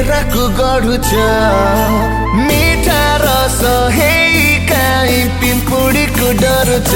घेराकु गढुछ मीठा रस हे काई पिम्पुडीको डरुछ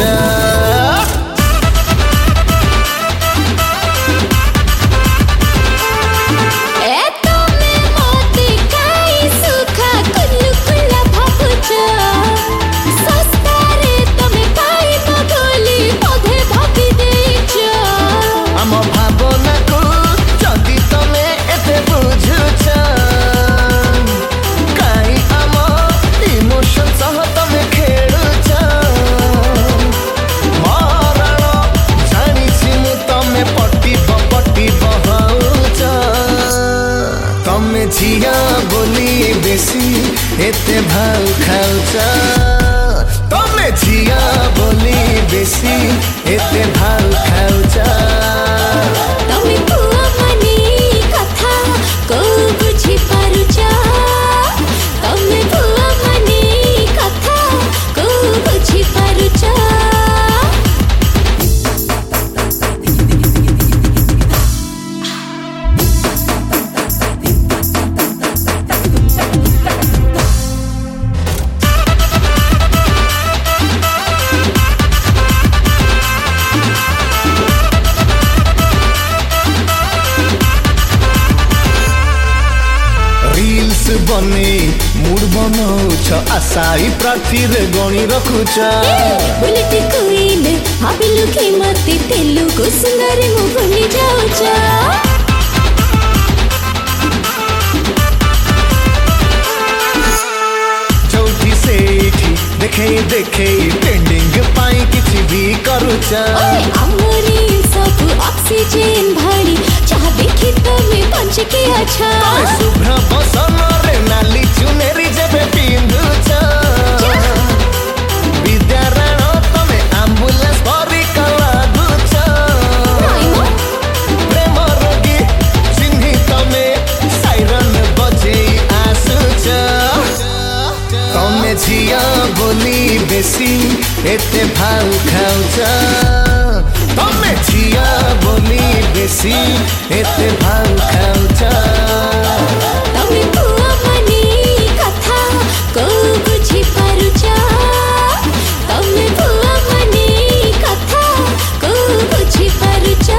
झिया बोली बेसी एते भाव खाउँछ तमे झिया बोली बेसी एते भाव खाउँछ तमे पुआ मनी कथा को बुझी पारुछ तमे पुआ मनी कथा को बुझी पारुछ बने मूड बनाउँछ आशाई प्रार्थी रे गणी रखुछ बुलेट क्वीन हाबिलु के मते तेलुगु सुंदर मु भूली जाउछ चौथी सेठी देखे ट्रेंडिंग पाई किछि भी करूछ हमरी सब ऑक्सीजन भरी चाह देखि तमे पंच के अच्छा शुभ्र बसन रे नाली चुनेरी जेबे पिंधुछ विद्यारण तमे एम्बुलेंस भरी कलागुछ प्रेम रोगी चिन्हि तमे साइरन बजेई आसुछ तमे झिया बोली बेसी एते भाव खाउँछ तमे झिया बोली बेसी एते भाव खाउँछ तमे पुआ मनी कथा को बुझी पारुछ तमे पुआ मनी कथा को बुझी पारुछ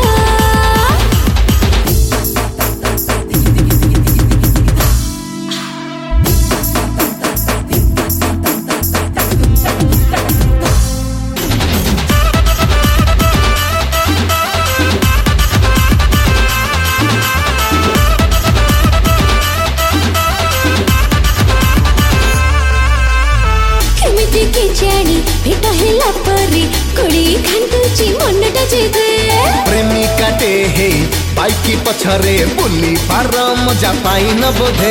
के जानी भेट हेला परी कोडी खान्तुची मनटा जेदे प्रेमिका टे हे बाइकी पछरे बुली पार मजा पाई न बोधे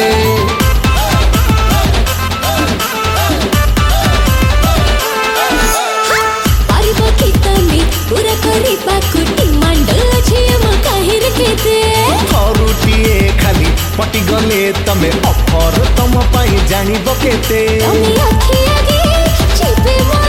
पारिबा कि तमे पूरा करिबा कुटी मंडल अछि म काहिर केते थरुटिए खाली पटी गले तमे ऑफर तम पाई जानिबो केते तमे आखि आगे चिपे